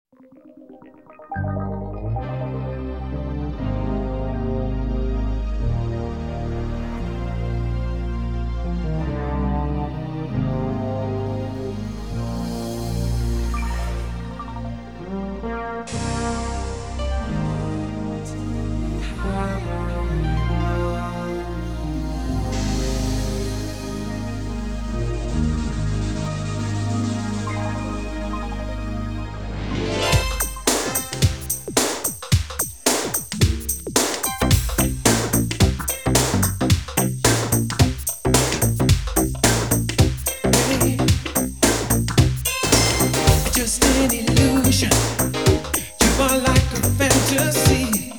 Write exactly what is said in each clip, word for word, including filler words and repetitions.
Just an illusion. You are like a fantasy.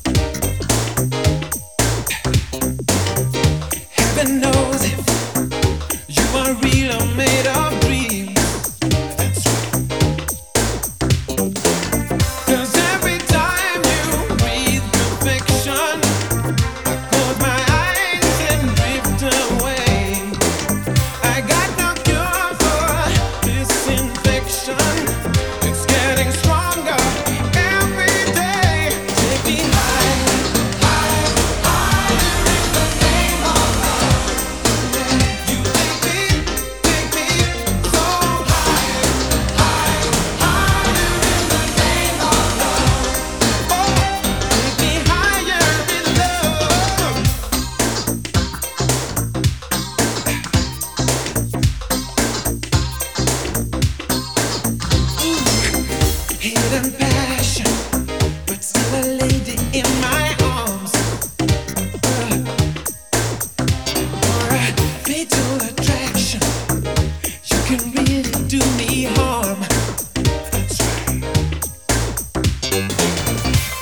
Heaven knows if you are real or made of dreams. That's right. 'Cause every time you breathe perfection, I close my eyes and drift away. I got no cure for this infection. It's getting stronger every day. Take me high, high, higher in the name of love. You take me, take me so high, high, higher in the name of love. Oh, take me higher in love. Hidden passion, but still a lady in my arms. Uh, or a fatal attraction. You can really do me harm. That's right.